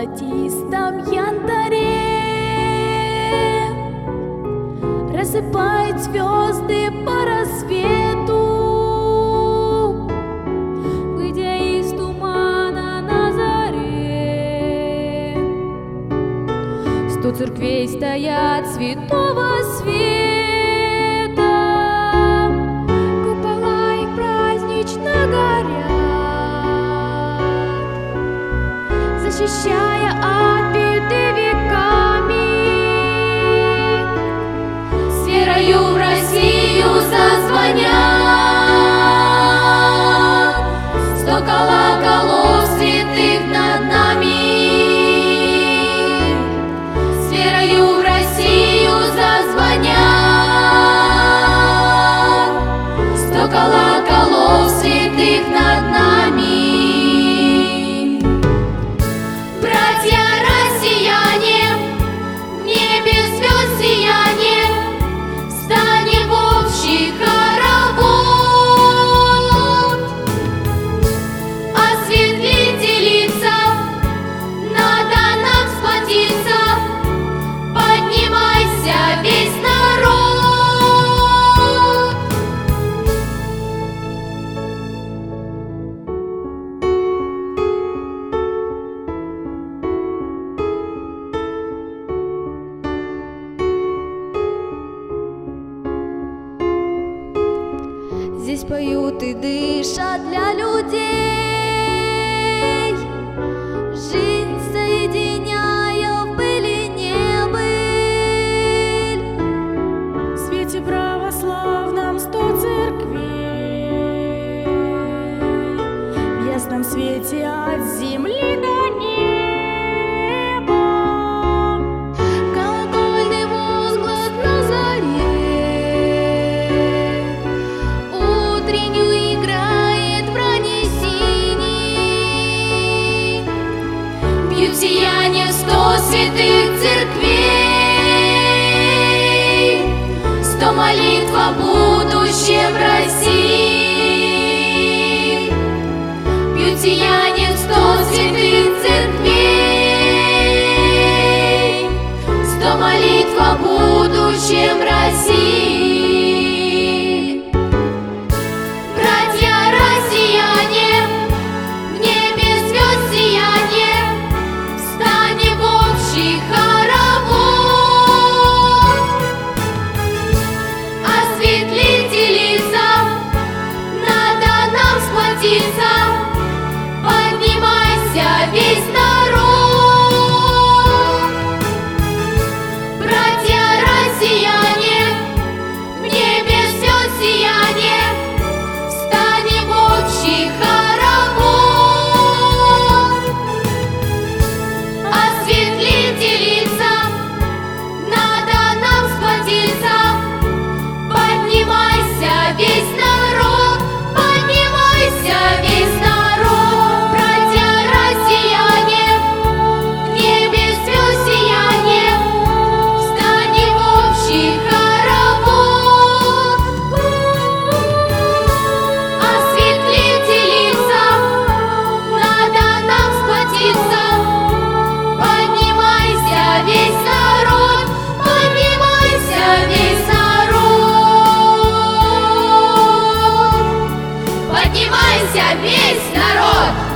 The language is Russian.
золотистом янтаре рассыпает звезды по рассвету, выйдя из тумана на заре. 100 церквей стоят святого света, купола их празднично горят, защищая от беды веками. С верою в Россию зазвонят 100 колоколов святых над нами. С верою в Россию зазвонят 100 колоколов святых над нами. Здесь поют и дышат для людей, жизнь соединяя в быль и небыль. В свете православном 100 церквей, в ясном свете от земли до неба. Колокольный возглас на заре утреннюю играет в ранней синей. Бьют сияние 100 святых церквей, 100 молитв о будущем России. Бьют сияние 100 святых церквей, 100 молитв о будущем России. Братья россияне, в небе звезд сияние, встанем в общий хоровод. Осветлите лица, надо нам сплотиться, поднимайся весь народ. Братья россияне, в небе звезд сияние, встанем в общий хоровод. Осветлите лица, надо нам сплотиться, поднимайся весь народ, поднимайся весь народ. Братья россияне, в небе звезд сияние, встанем в общий хоровод. Осветлите лица, надо нам сплотиться, поднимайся весь народ, поднимайся весь народ, поднимайся весь народ.